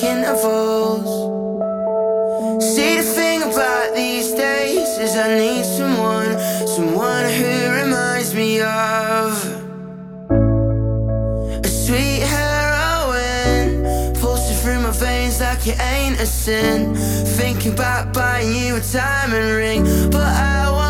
intervals. See, the thing about these days is I need someone who reminds me of a sweet heroine pulsing through my veins like it ain't a sin. Thinking about buying you a diamond ring, but I want